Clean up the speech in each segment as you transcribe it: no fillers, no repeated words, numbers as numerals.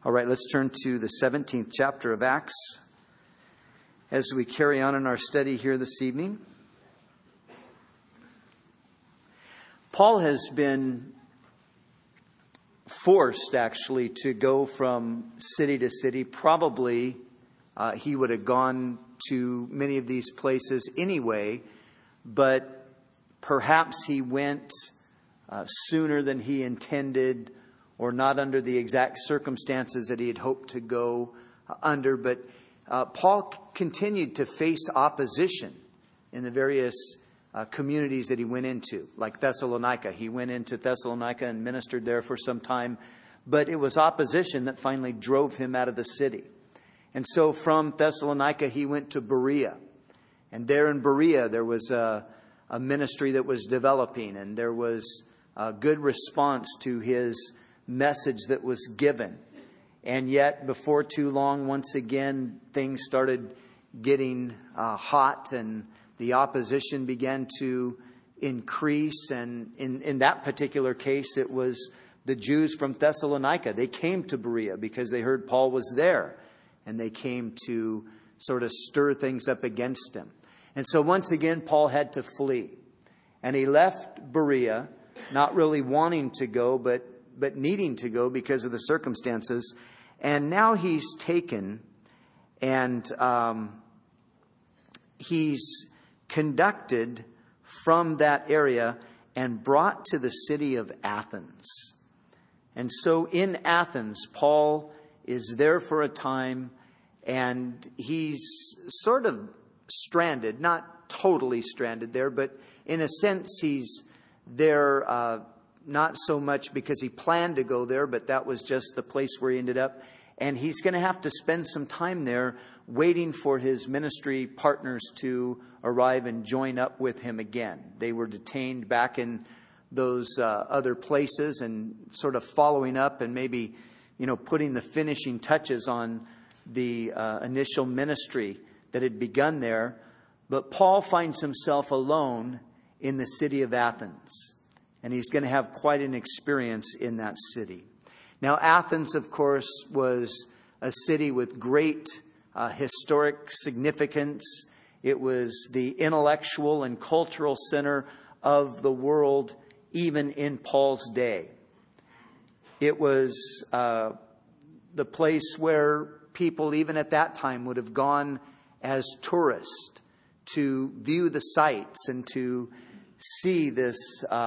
All right, let's turn to the 17th chapter of Acts as we carry on in our study here this evening. Paul has been forced, actually, to go from city to city. Probably he would have gone to many of these places anyway, but perhaps he went sooner than he intended, or not under the exact circumstances that he had hoped to go under. But Paul continued to face opposition in the various communities that he went into, like Thessalonica. He went into Thessalonica and ministered there for some time, but it was opposition that finally drove him out of the city. And so from Thessalonica, he went to Berea. And there in Berea, there was a ministry that was developing, and there was a good response to his message that was given. And yet, before too long, once again, things started getting hot, and the opposition began to increase. And in that particular case, it was the Jews from Thessalonica. They came to Berea because they heard Paul was there, and they came to sort of stir things up against him. And so once again, Paul had to flee. And he left Berea, not really wanting to go, but needing to go because of the circumstances. And now he's taken and he's conducted from that area and brought to the city of Athens. And so in Athens, Paul is there for a time, and he's sort of stranded, not totally stranded there, but in a sense he's there not so much because he planned to go there, but that was just the place where he ended up. And he's going to have to spend some time there waiting for his ministry partners to arrive and join up with him again. They were detained back in those other places, and sort of following up and maybe, putting the finishing touches on the initial ministry that had begun there. But Paul finds himself alone in the city of Athens. And he's going to have quite an experience in that city. Now, Athens, of course, was a city with great historic significance. It was the intellectual and cultural center of the world, even in Paul's day. It was the place where people, even at that time, would have gone as tourists to view the sights and to see this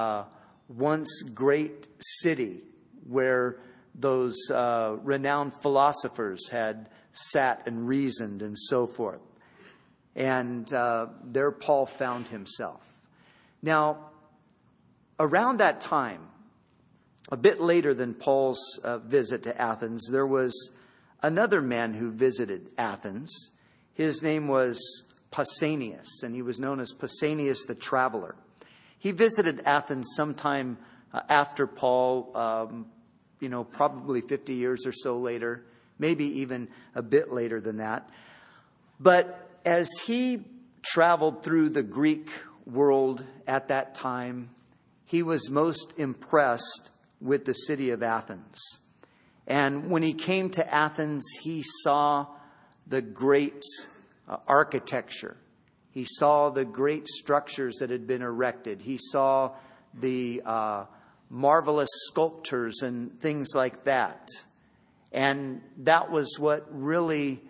once great city where those renowned philosophers had sat and reasoned and so forth. And there Paul found himself. Now, around that time, a bit later than Paul's visit to Athens, there was another man who visited Athens. His name was Pausanias, and he was known as Pausanias the Traveler. He visited Athens sometime after Paul, probably 50 years or so later, maybe even a bit later than that. But as he traveled through the Greek world at that time, he was most impressed with the city of Athens. And when he came to Athens, he saw the great architecture. He saw the great structures that had been erected. He saw the marvelous sculptures and things like that. And that was what really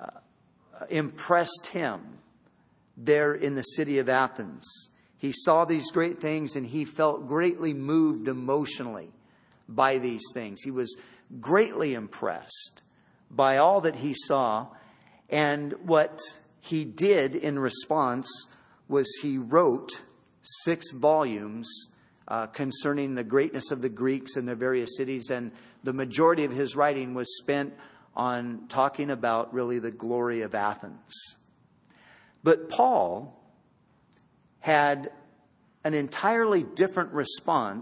impressed him there in the city of Athens. He saw these great things, and he felt greatly moved emotionally by these things. He was greatly impressed by all that he saw. And what he did in response was he wrote 6 volumes concerning the greatness of the Greeks and their various cities. And the majority of his writing was spent on talking about really the glory of Athens. But Paul had an entirely different response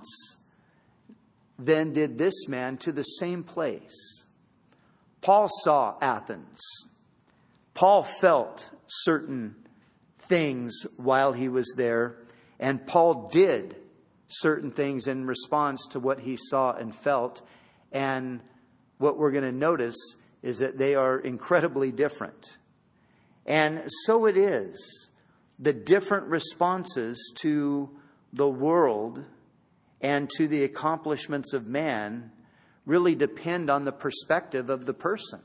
than did this man to the same place. Paul saw Athens. Paul felt certain things while he was there, and Paul did certain things in response to what he saw and felt. And what we're going to notice is that they are incredibly different. And so it is. The different responses to the world and to the accomplishments of man really depend on the perspective of the person.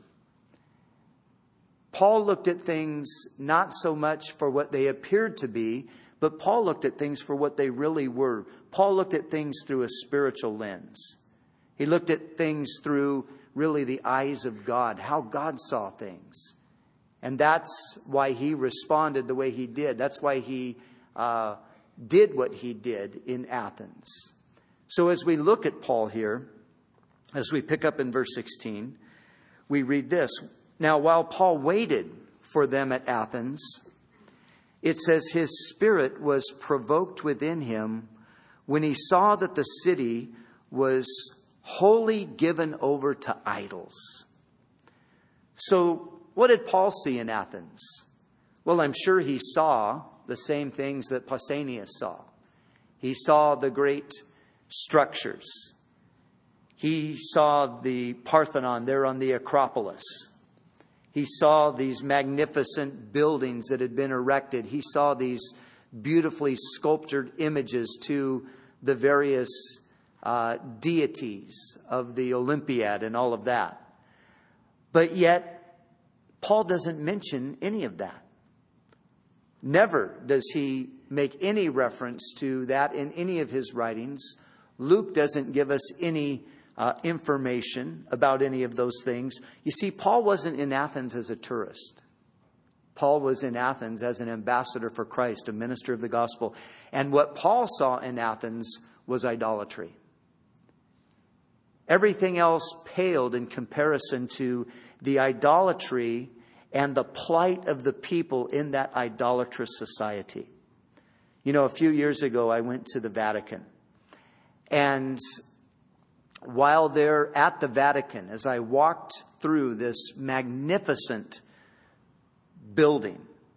Paul looked at things not so much for what they appeared to be, but Paul looked at things for what they really were. Paul looked at things through a spiritual lens. He looked at things through really the eyes of God, how God saw things. And that's why he responded the way he did. That's why he did what he did in Athens. So as we look at Paul here, as we pick up in verse 16, we read this. Now, while Paul waited for them at Athens, it says his spirit was provoked within him when he saw that the city was wholly given over to idols. So what did Paul see in Athens? Well, I'm sure he saw the same things that Pausanias saw. He saw the great structures. He saw the Parthenon there on the Acropolis. He saw these magnificent buildings that had been erected. He saw these beautifully sculptured images to the various deities of the Olympiad and all of that. But yet, Paul doesn't mention any of that. Never does he make any reference to that in any of his writings. Luke doesn't give us any information about any of those things. You see, Paul wasn't in Athens as a tourist. Paul was in Athens as an ambassador for Christ, a minister of the gospel. And what Paul saw in Athens was idolatry. Everything else paled in comparison to the idolatry and the plight of the people in that idolatrous society. You know, a few years ago, I went to the Vatican. And while there at the Vatican, as I walked through this magnificent building,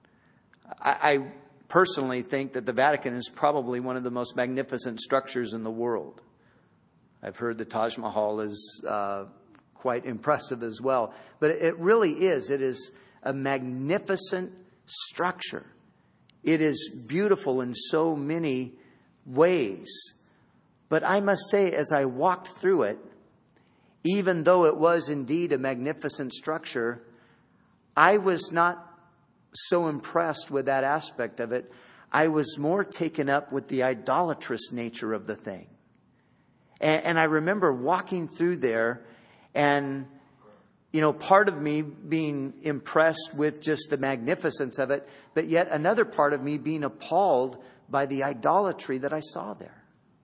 I personally think that the Vatican is probably one of the most magnificent structures in the world. I've heard the Taj Mahal is quite impressive as well. But it really is. It is a magnificent structure. It is beautiful in so many ways. But I must say, as I walked through it, even though it was indeed a magnificent structure, I was not so impressed with that aspect of it. I was more taken up with the idolatrous nature of the thing. And I remember walking through there and, you know, part of me being impressed with just the magnificence of it, but yet another part of me being appalled by the idolatry that I saw there.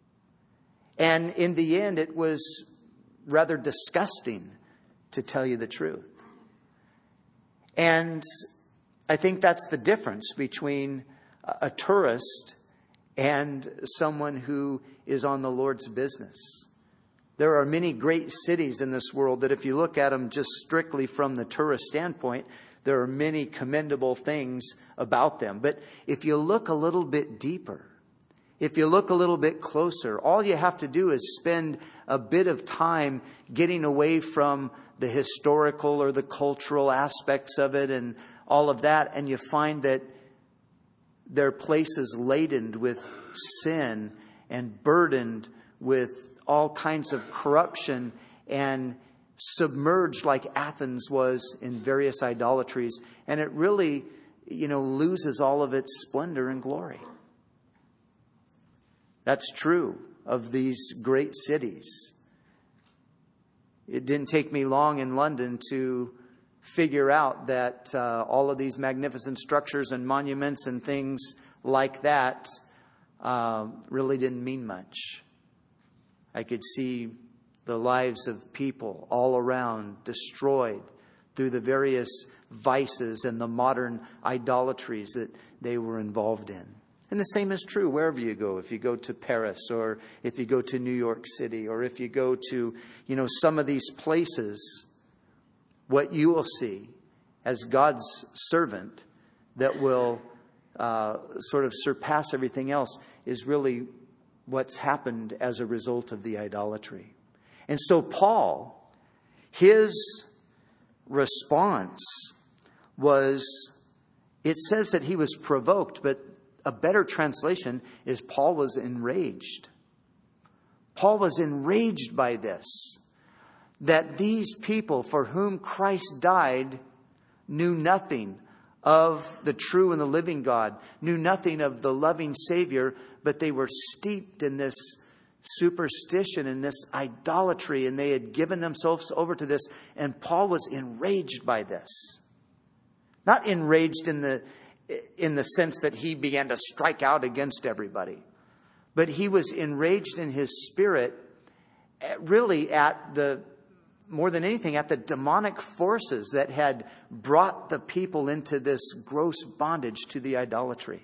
And in the end, it was rather disgusting, to tell you the truth. And I think that's the difference between a tourist and someone who is on the Lord's business. There are many great cities in this world that if you look at them just strictly from the tourist standpoint, there are many commendable things about them. But if you look a little bit deeper, if you look a little bit closer, all you have to do is spend a bit of time getting away from the historical or the cultural aspects of it and all of that, and you find that they're places laden with sin and burdened with all kinds of corruption and submerged like Athens was in various idolatries. And it really, loses all of its splendor and glory. That's true of these great cities. It didn't take me long in London to figure out that all of these magnificent structures and monuments and things like that really didn't mean much. I could see the lives of people all around destroyed through the various vices and the modern idolatries that they were involved in. And the same is true wherever you go. If you go to Paris or if you go to New York City or if you go to, some of these places, what you will see as God's servant that will sort of surpass everything else is really what's happened as a result of the idolatry. And so Paul, his response was, it says that he was provoked, but a better translation is Paul was enraged. Paul was enraged by this, that these people for whom Christ died knew nothing of the true and the living God, knew nothing of the loving Savior, but they were steeped in this superstition and this idolatry, and they had given themselves over to this. And Paul was enraged by this. Not enraged in the sense that he began to strike out against everybody, but he was enraged in his spirit, really more than anything, at the demonic forces that had brought the people into this gross bondage to the idolatry.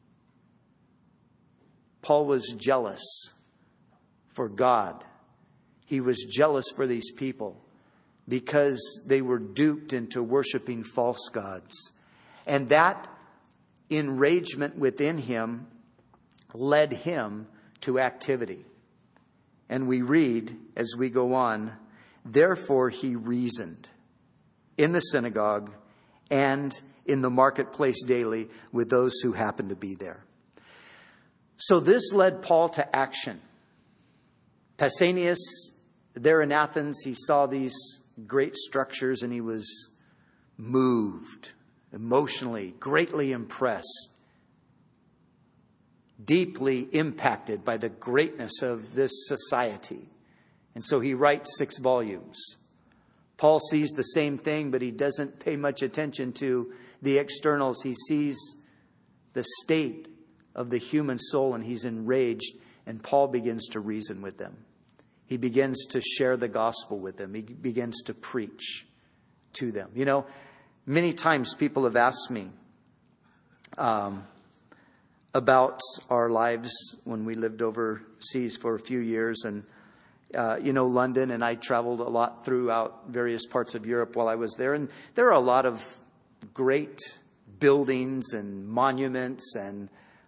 Paul was jealous for God. He was jealous for these people because they were duped into worshiping false gods. And that enragement within him led him to activity. And we read as we go on, therefore he reasoned in the synagogue and in the marketplace daily with those who happened to be there. So this led Paul to action. Pausanias, there in Athens, he saw these great structures and he was moved, emotionally, greatly impressed, deeply impacted by the greatness of this society. And so he writes 6 volumes. Paul sees the same thing, but he doesn't pay much attention to the externals. He sees the state of the human soul and he's enraged. And Paul begins to reason with them. He begins to share the gospel with them. He begins to preach to them. You know, many times people have asked me about our lives when we lived overseas for a few years. And, London, and I traveled a lot throughout various parts of Europe while I was there. And there are a lot of great buildings and monuments and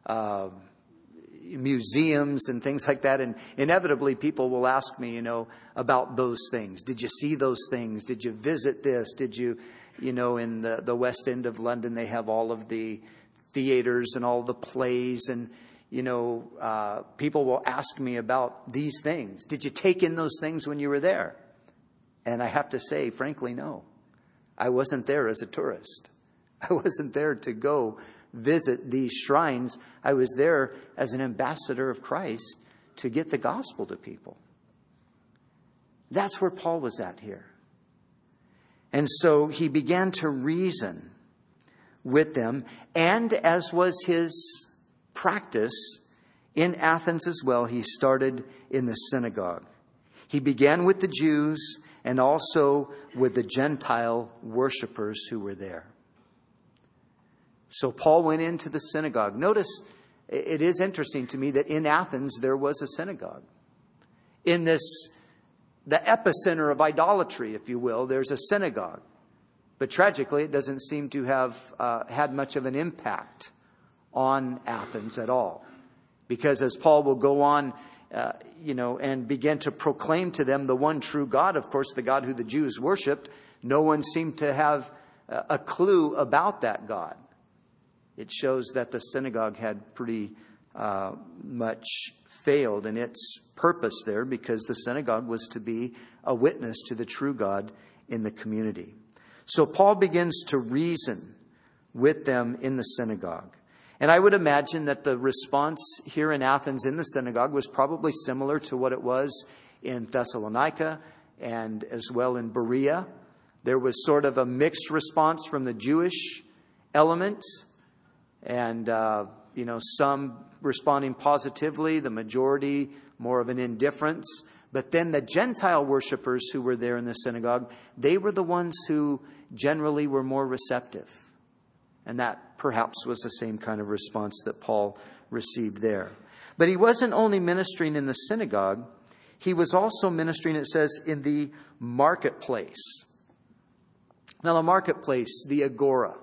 museums and things like that. And inevitably people will ask me, about those things. Did you see those things? Did you visit this? Did you, in the West End of London, they have all of the theaters and all the plays. And, people will ask me about these things. Did you take in those things when you were there? And I have to say, frankly, no. I wasn't there as a tourist. I wasn't there to go visit these shrines. I was there as an ambassador of Christ to get the gospel to people. That's where Paul was at here. And so he began to reason with them, and as was his practice in Athens as well, he started in the synagogue. He began with the Jews and also with the Gentile worshipers who were there. So Paul went into the synagogue. Notice, it is interesting to me that in Athens there was a synagogue. In the epicenter of idolatry, if you will, there's a synagogue. But tragically, it doesn't seem to have had much of an impact on Athens at all. Because as Paul will go on, and begin to proclaim to them the one true God, of course, the God who the Jews worshipped, no one seemed to have a clue about that God. It shows that the synagogue had pretty much failed in its purpose there, because the synagogue was to be a witness to the true God in the community. So Paul begins to reason with them in the synagogue. And I would imagine that the response here in Athens in the synagogue was probably similar to what it was in Thessalonica and as well in Berea. There was sort of a mixed response from the Jewish element, and, some responding positively, the majority more of an indifference. But then the Gentile worshipers who were there in the synagogue, they were the ones who generally were more receptive. And that perhaps was the same kind of response that Paul received there. But he wasn't only ministering in the synagogue, he was also ministering, it says, in the marketplace. Now, the marketplace, the agora,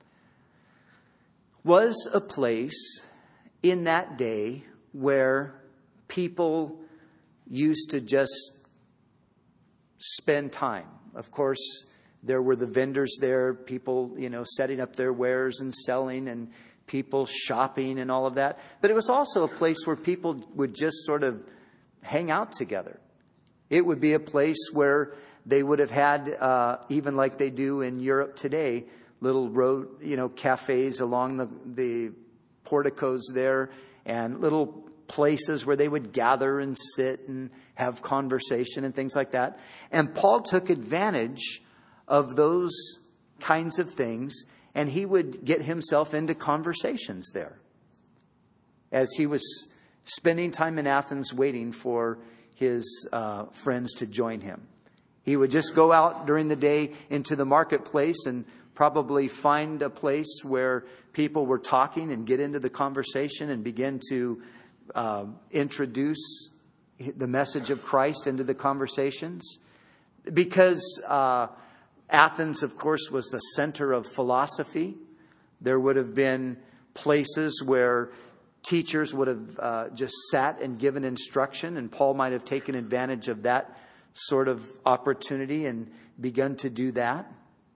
was a place in that day where people used to just spend time. Of course, there were the vendors there, people, setting up their wares and selling, and people shopping and all of that. But it was also a place where people would just sort of hang out together. It would be a place where they would have had, even like they do in Europe today, little road, cafes along the porticos there, and little places where they would gather and sit and have conversation and things like that. And Paul took advantage of those kinds of things, and he would get himself into conversations there as he was spending time in Athens waiting for his friends to join him. He would just go out during the day into the marketplace and probably find a place where people were talking and get into the conversation and begin to introduce the message of Christ into the conversations. Because Athens, of course, was the center of philosophy, there would have been places where teachers would have just sat and given instruction, and Paul might have taken advantage of that sort of opportunity and begun to do that.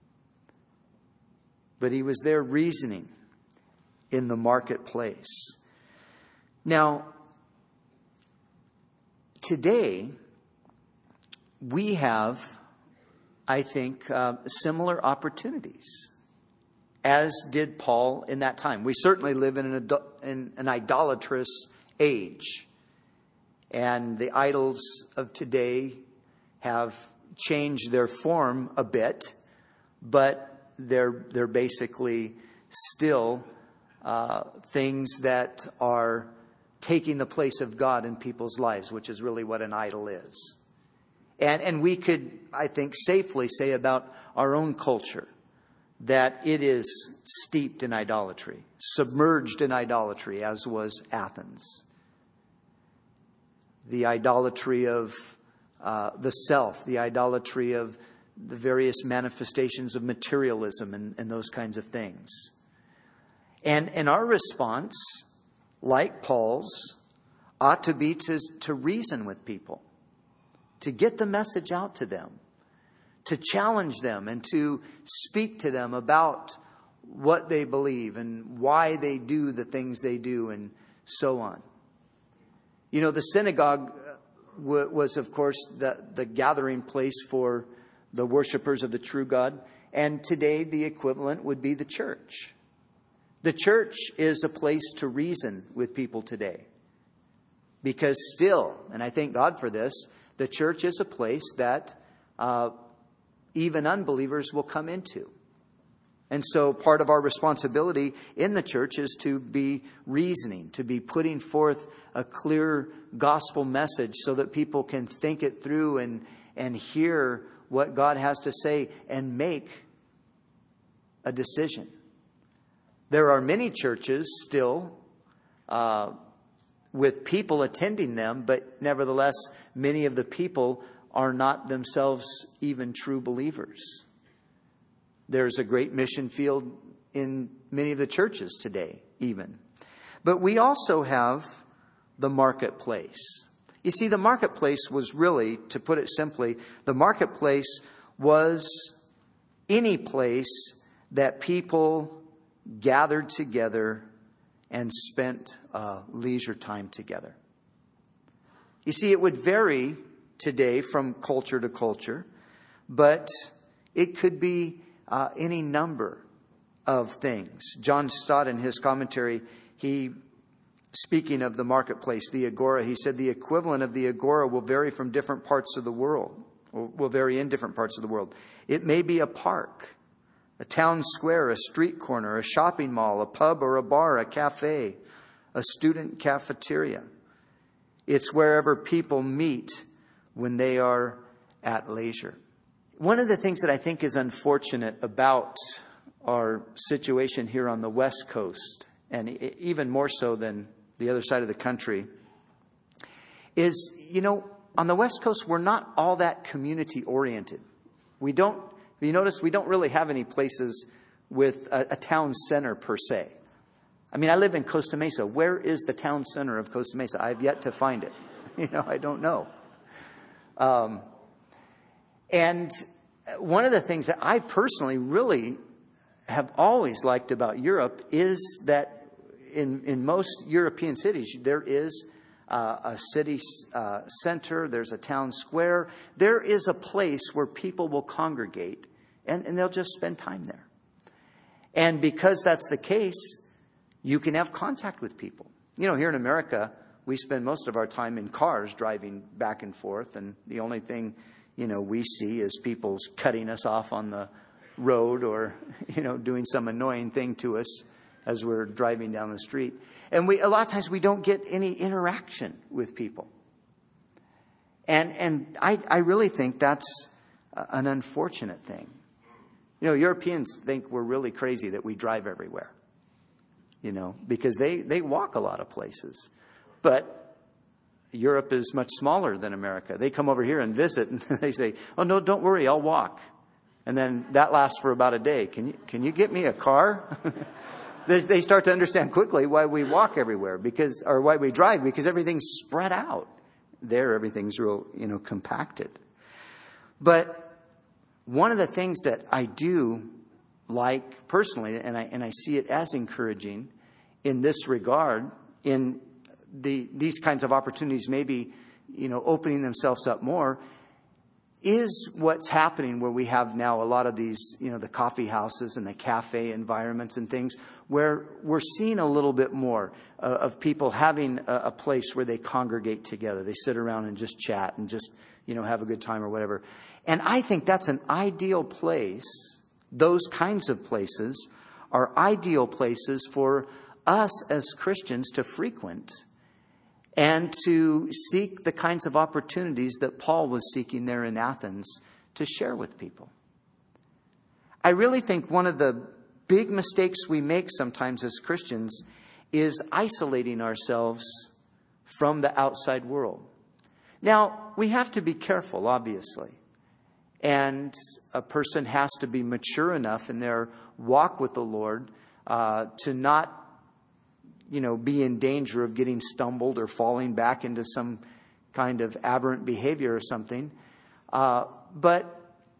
But he was there reasoning in the marketplace. Now, today, we have, I think, similar opportunities, as did Paul in that time. We certainly live in an idolatrous age. And the idols of today have changed their form a bit, but they're basically still things that are taking the place of God in people's lives, which is really what an idol is. And we could, I think, safely say about our own culture that it is steeped in idolatry, submerged in idolatry, as was Athens. The idolatry of the self, the idolatry of the various manifestations of materialism and those kinds of things. And our response, like Paul's, ought to be to reason with people, to get the message out to them, to challenge them and to speak to them about what they believe and why they do the things they do and so on. The synagogue was, of course, the gathering place for the worshipers of the true God. And today the equivalent would be the church. The church is a place to reason with people today. Because still, and I thank God for this, the church is a place that even unbelievers will come into. And so part of our responsibility in the church is to be reasoning, to be putting forth a clear gospel message so that people can think it through and hear what God has to say and make a decision. There are many churches still with people attending them, but nevertheless, many of the people are not themselves even true believers. There's a great mission field in many of the churches today, even. But we also have the marketplace. You see, the marketplace was really, to put it simply, the marketplace was any place that people gathered together and spent leisure time together. You see, it would vary today from culture to culture, but it could be any number of things. John Stott, in his commentary, speaking of the marketplace, the agora, he said the equivalent of the agora will vary from different parts of the world, or will vary in different parts of the world. It may be a park, a town square, a street corner, a shopping mall, a pub or a bar, a cafe, a student cafeteria. It's wherever people meet when they are at leisure. One of the things that I think is unfortunate about our situation here on the West Coast, and even more so than the other side of the country, is, on the West Coast, we're not all that community oriented. You notice we don't really have any places with a town center per se. I mean, I live in Costa Mesa. Where is the town center of Costa Mesa? I've yet to find it. I don't know. And one of the things that I personally really have always liked about Europe is that in most European cities, there is a city center, there's a town square. There is a place where people will congregate and they'll just spend time there. And because that's the case, you can have contact with people. You know, here in America, we spend most of our time in cars driving back and forth. And the only thing, you know, we see is people cutting us off on the road or, you know, doing some annoying thing to us as we're driving down the street. And a lot of times we don't get any interaction with people. And I really think that's an unfortunate thing. You know, Europeans think we're really crazy that we drive everywhere, you know, because they walk a lot of places. But Europe is much smaller than America. They come over here and visit and they say, oh, no, don't worry, I'll walk. And then that lasts for about a day. Can you get me a car? They start to understand quickly why we walk everywhere or why we drive, because everything's spread out. There, everything's real, you know, compacted. But one of the things that I do like personally, and I see it as encouraging in this regard, in these kinds of opportunities maybe, you know, opening themselves up more, is what's happening where we have now a lot of these, you know, the coffee houses and the cafe environments and things where we're seeing a little bit more of people having a place where they congregate together. They sit around and just chat and just, you know, have a good time or whatever. And I think that's an ideal place. Those kinds of places are ideal places for us as Christians to frequent and to seek the kinds of opportunities that Paul was seeking there in Athens to share with people. I really think one of the big mistakes we make sometimes as Christians is isolating ourselves from the outside world. Now, we have to be careful, obviously. And a person has to be mature enough in their walk with the Lord to not, you know, be in danger of getting stumbled or falling back into some kind of aberrant behavior or something. But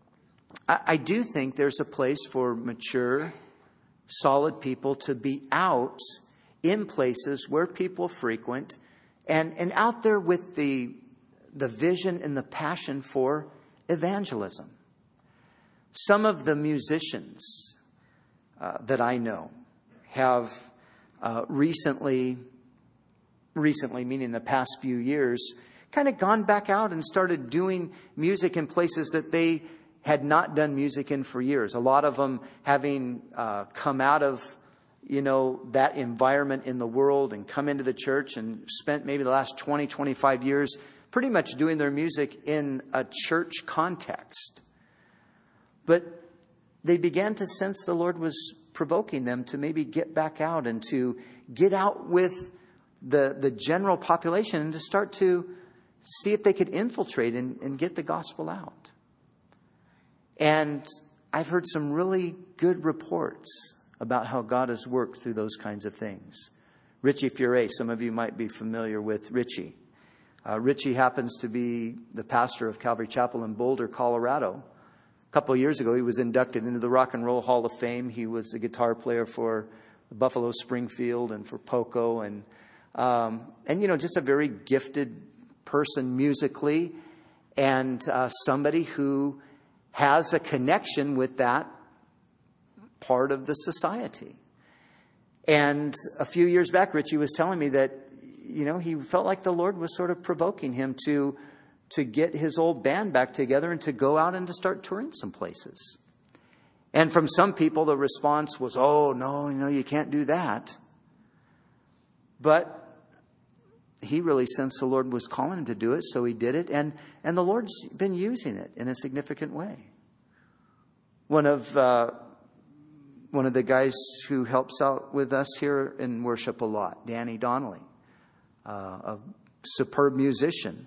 I do think there's a place for mature, solid people to be out in places where people frequent and out there with the vision and the passion for evangelism. Some of the musicians that I know have recently, meaning the past few years, kind of gone back out and started doing music in places that they had not done music in for years. A lot of them having come out of, you know, that environment in the world and come into the church and spent maybe the last 20, 25 years pretty much doing their music in a church context. But they began to sense the Lord was provoking them to maybe get back out and to get out with the general population and to start to see if they could infiltrate and get the gospel out. And I've heard some really good reports about how God has worked through those kinds of things. Richie Furay, some of you might be familiar with Richie. Richie happens to be the pastor of Calvary Chapel in Boulder, Colorado. A couple of years ago, he was inducted into the Rock and Roll Hall of Fame. He was a guitar player for Buffalo Springfield and for Poco, and you know, just a very gifted person musically, and somebody who has a connection with that part of the society. And a few years back, Richie was telling me that, you know, he felt like the Lord was sort of provoking him to get his old band back together and to go out and to start touring some places. And from some people, the response was, oh, no, you can't do that. But he really sensed the Lord was calling him to do it, so he did it. And the Lord's been using it in a significant way. One of the guys who helps out with us here in worship a lot, Danny Donnelly, a superb musician,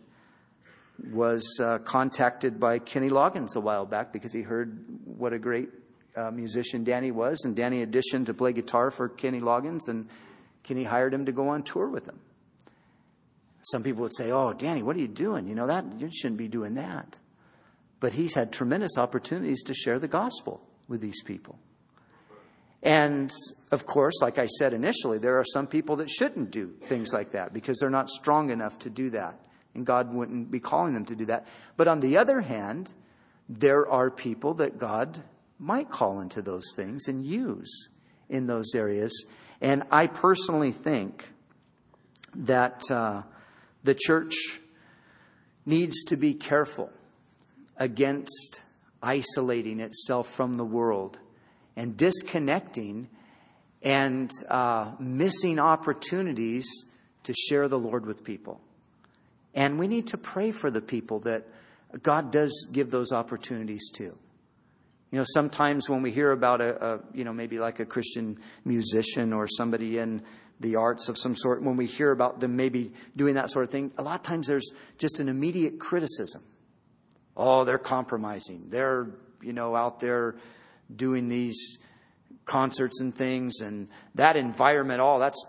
was contacted by Kenny Loggins a while back because he heard what a great musician Danny was. And Danny auditioned to play guitar for Kenny Loggins, and Kenny hired him to go on tour with him. Some people would say, oh, Danny, what are you doing? You know, that you shouldn't be doing that. But he's had tremendous opportunities to share the gospel with these people. And, of course, like I said initially, there are some people that shouldn't do things like that because they're not strong enough to do that. And God wouldn't be calling them to do that. But on the other hand, there are people that God might call into those things and use in those areas. And I personally think that the church needs to be careful against isolating itself from the world and disconnecting and missing opportunities to share the Lord with people. And we need to pray for the people that God does give those opportunities to. You know, sometimes when we hear about maybe like a Christian musician or somebody in the arts of some sort, when we hear about them maybe doing that sort of thing, a lot of times there's just an immediate criticism. Oh, they're compromising. They're, out there doing these concerts and things and that environment,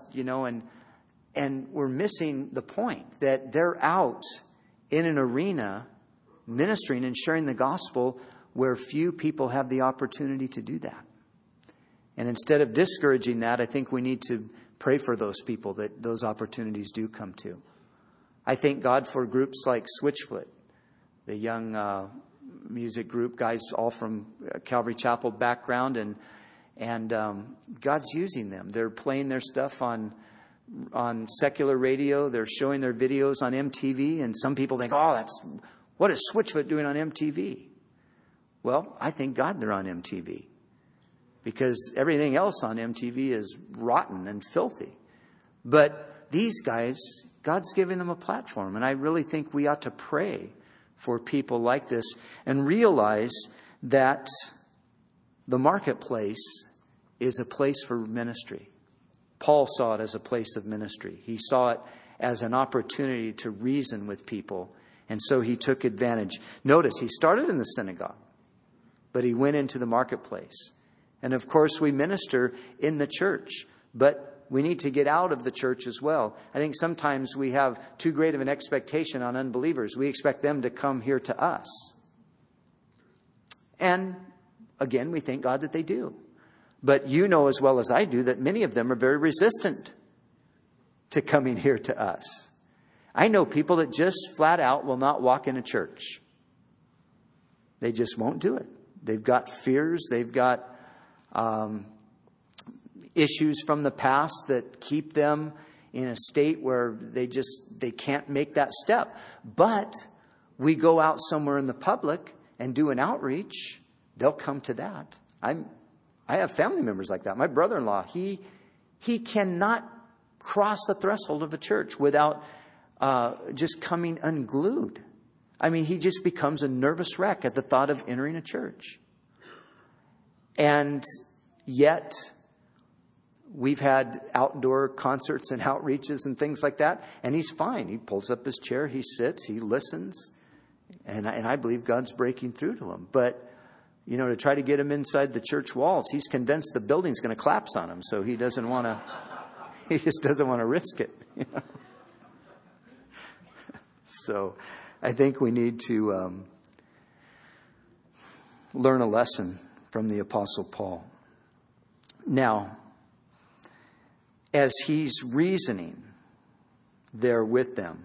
and we're missing the point that they're out in an arena ministering and sharing the gospel where few people have the opportunity to do that. And instead of discouraging that, I think we need to pray for those people that those opportunities do come to. I thank God for groups like Switchfoot, the young music group, guys all from Calvary Chapel background, and God's using them. They're playing their stuff on secular radio. They're showing their videos on MTV, and some people think, what is Switchfoot doing on MTV? Well, I thank God they're on MTV, because everything else on MTV is rotten and filthy. But these guys, God's giving them a platform, and I really think we ought to pray for people like this and realize that the marketplace is a place for ministry. Paul saw it as a place of ministry. He saw it as an opportunity to reason with people, and so he took advantage. Notice, he started in the synagogue, but he went into the marketplace. And of course, we minister in the church, but we need to get out of the church as well. I think sometimes we have too great of an expectation on unbelievers. We expect them to come here to us. And again, we thank God that they do. But you know as well as I do that many of them are very resistant to coming here to us. I know people that just flat out will not walk in a church. They just won't do it. They've got fears. They've got issues from the past that keep them in a state where they can't make that step. But we go out somewhere in the public and do an outreach, they'll come to that. I have family members like that. My brother-in-law, he cannot cross the threshold of a church without just coming unglued. I mean, he just becomes a nervous wreck at the thought of entering a church. And yet, we've had outdoor concerts and outreaches and things like that, and he's fine. He pulls up his chair, he sits, he listens, and I believe God's breaking through to him. But, to try to get him inside the church walls, he's convinced the building's going to collapse on him, so he just doesn't want to risk it. So I think we need to learn a lesson from the Apostle Paul. Now, as he's reasoning there with them,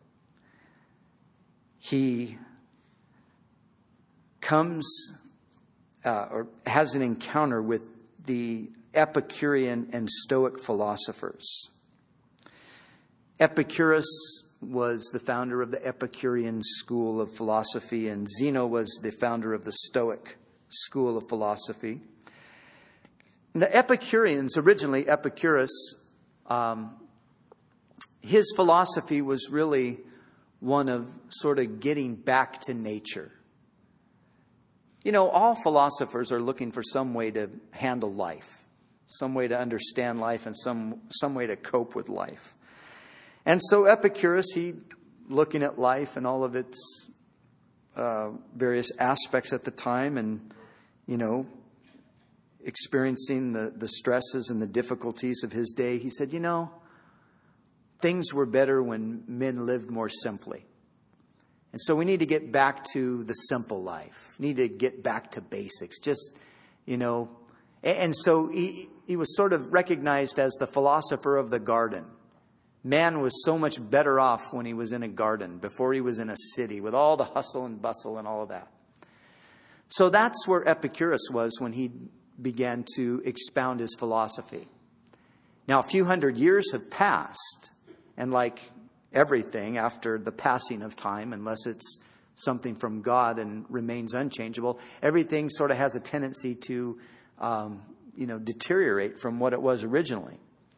he comes or has an encounter with the Epicurean and Stoic philosophers. Epicurus was the founder of the Epicurean school of philosophy, and Zeno was the founder of the Stoic school of philosophy. And the Epicureans, originally Epicurus, his philosophy was really one of sort of getting back to nature. All philosophers are looking for some way to handle life, some way to understand life, and some way to cope with life. And so Epicurus, he looking at life and all of its various aspects at the time, and experiencing the stresses and the difficulties of his day, he said, things were better when men lived more simply. And so we need to get back to the simple life. We need to get back to basics. Just, and so he was sort of recognized as the philosopher of the garden. Man was so much better off when he was in a garden, before he was in a city, with all the hustle and bustle and all of that. So that's where Epicurus was when he began to expound his philosophy. Now, a few hundred years have passed, and like everything after the passing of time, unless it's something from God and remains unchangeable, everything sort of has a tendency to, deteriorate from what it was originally.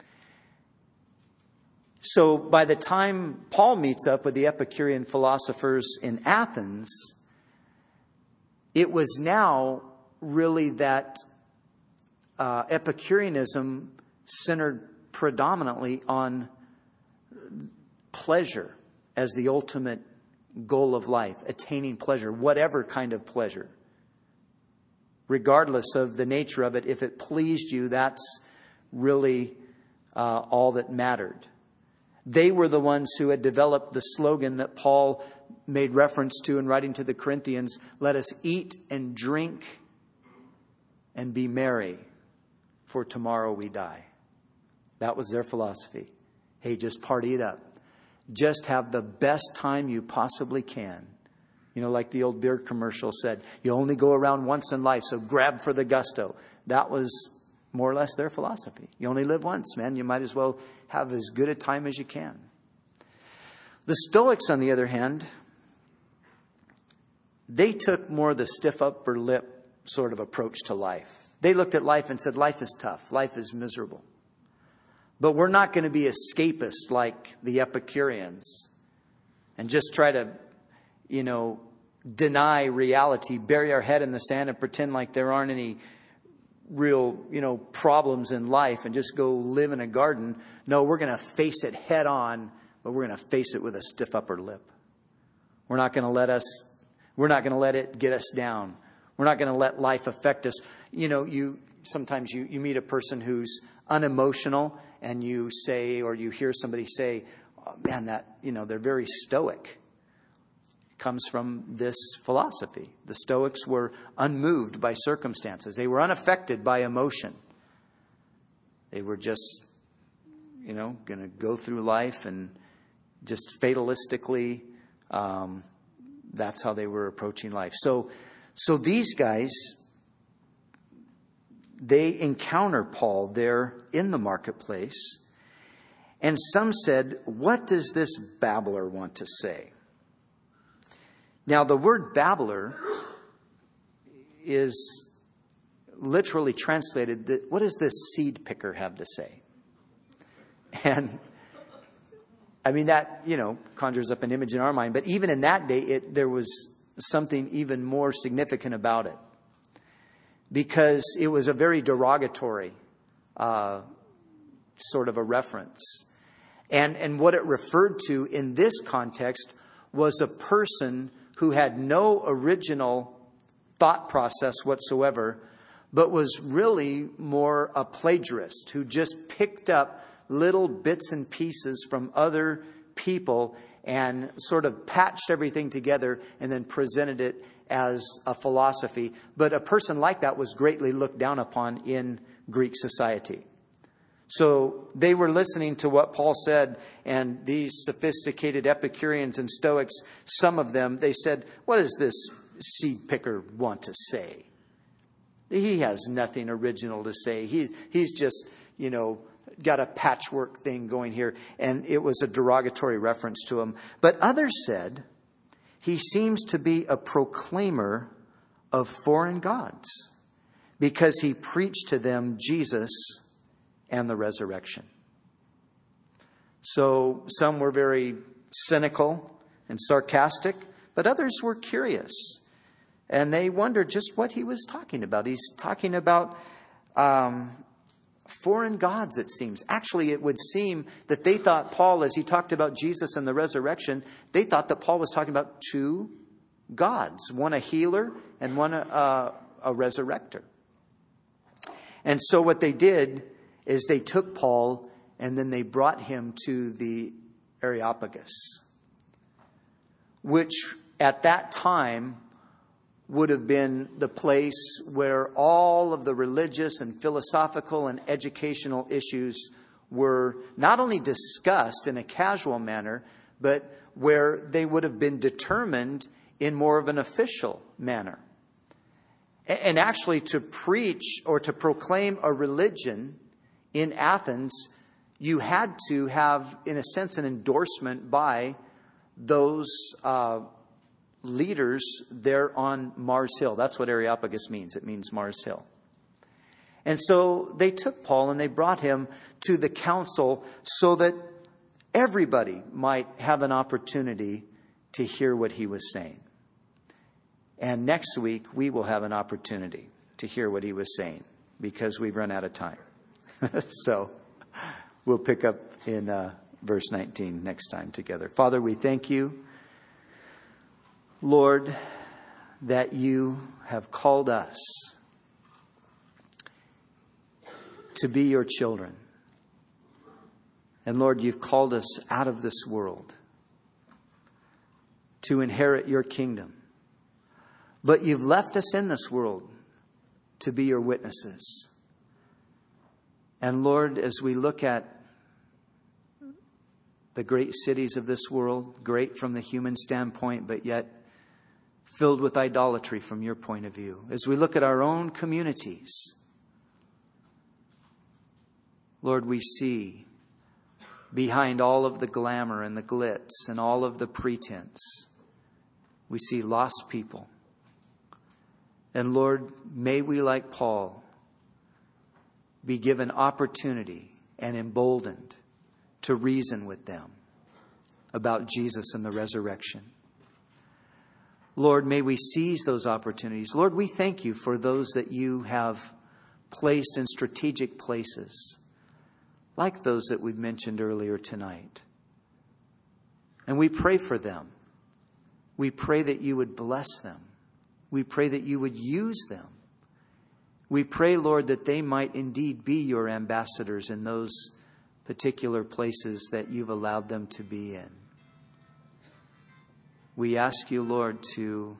So by the time Paul meets up with the Epicurean philosophers in Athens, it was now really that Epicureanism centered predominantly on pleasure as the ultimate goal of life, attaining pleasure, whatever kind of pleasure. Regardless of the nature of it, if it pleased you, that's really all that mattered. They were the ones who had developed the slogan that Paul made reference to in writing to the Corinthians, "Let us eat and drink and be merry, for tomorrow we die." That was their philosophy. Hey, just party it up. Just have the best time you possibly can. Like the old beer commercial said, you only go around once in life, so grab for the gusto. That was more or less their philosophy. You only live once, man. You might as well have as good a time as you can. The Stoics, on the other hand, they took more the stiff upper lip sort of approach to life. They looked at life and said, life is tough. Life is miserable. But we're not going to be escapists like the Epicureans and just try to, deny reality, bury our head in the sand and pretend like there aren't any real, problems in life and just go live in a garden. No, we're going to face it head on, but we're going to face it with a stiff upper lip. We're not going to let it get us down. We're not going to let life affect us. Sometimes you meet a person who's unemotional and you say, or you hear somebody say, oh, man, they're very stoic. It comes from this philosophy. The Stoics were unmoved by circumstances. They were unaffected by emotion. They were just, going to go through life and just fatalistically, that's how they were approaching life. So these guys, they encounter Paul there in the marketplace. And some said, what does this babbler want to say? Now, the word babbler is literally translated, what does this seed picker have to say? And that, conjures up an image in our mind. But even in that day, there was something even more significant about it. Because it was a very derogatory sort of a reference. And what it referred to in this context was a person who had no original thought process whatsoever, but was really more a plagiarist who just picked up little bits and pieces from other people and sort of patched everything together and then presented it as a philosophy. But a person like that was greatly looked down upon in Greek society. So they were listening to what Paul said, and these sophisticated Epicureans and Stoics, some of them, they said, what does this seed picker want to say? He has nothing original to say. He's just, got a patchwork thing going here. And it was a derogatory reference to him. But others said, he seems to be a proclaimer of foreign gods because he preached to them Jesus and the resurrection. So some were very cynical and sarcastic, but others were curious. And they wondered just what he was talking about. He's talking about foreign gods, it seems. Actually, it would seem that they thought Paul, as he talked about Jesus and the resurrection, they thought that Paul was talking about two gods, one a healer and one a resurrector. And so what they did is they took Paul and then they brought him to the Areopagus, which at that time would have been the place where all of the religious and philosophical and educational issues were not only discussed in a casual manner, but where they would have been determined in more of an official manner. And actually, to preach or to proclaim a religion in Athens, you had to have, in a sense, an endorsement by those leaders there on Mars Hill. That's what Areopagus means. It means Mars Hill. And so they took Paul and they brought him to the council so that everybody might have an opportunity to hear what he was saying. And next week, we will have an opportunity to hear what he was saying because we've run out of time. So we'll pick up in verse 19 next time together. Father, we thank you, Lord, that you have called us to be your children. And Lord, you've called us out of this world to inherit your kingdom. But you've left us in this world to be your witnesses. And Lord, as we look at the great cities of this world, great from the human standpoint, but yet filled with idolatry from your point of view, as we look at our own communities, Lord, we see behind all of the glamour and the glitz and all of the pretense, we see lost people. And Lord, may we, like Paul, be given opportunity and emboldened to reason with them about Jesus and the resurrection. Lord, may we seize those opportunities. Lord, we thank you for those that you have placed in strategic places, like those that we've mentioned earlier tonight. And we pray for them. We pray that you would bless them. We pray that you would use them. We pray, Lord, that they might indeed be your ambassadors in those particular places that you've allowed them to be in. We ask you, Lord, to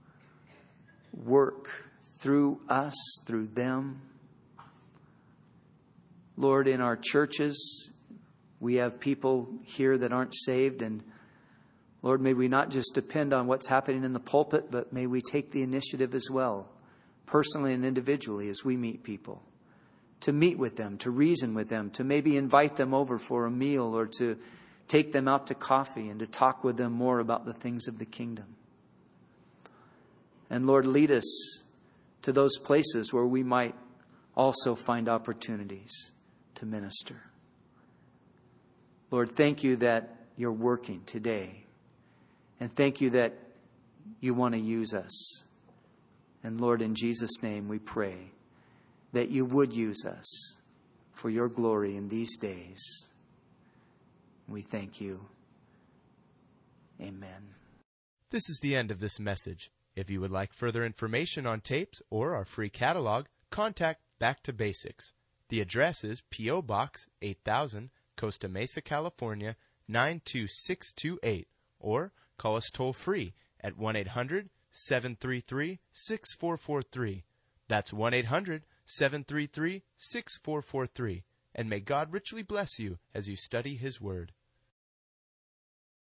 work through us, through them. Lord, in our churches, we have people here that aren't saved, and Lord, may we not just depend on what's happening in the pulpit, but may we take the initiative as well, personally and individually, as we meet people, to meet with them, to reason with them, to maybe invite them over for a meal or to take them out to coffee and to talk with them more about the things of the kingdom. And Lord, lead us to those places where we might also find opportunities to minister. Lord, thank you that you're working today. And thank you that you want to use us. And Lord, in Jesus' name we pray that you would use us for your glory in these days. We thank you. Amen. This is the end of this message. If you would like further information on tapes or our free catalog, contact Back to Basics. The address is P.O. Box 8000, Costa Mesa, California, 92628, or call us toll-free at 1-800-733-6443. That's 1-800-733-6443. And may God richly bless you as you study His Word.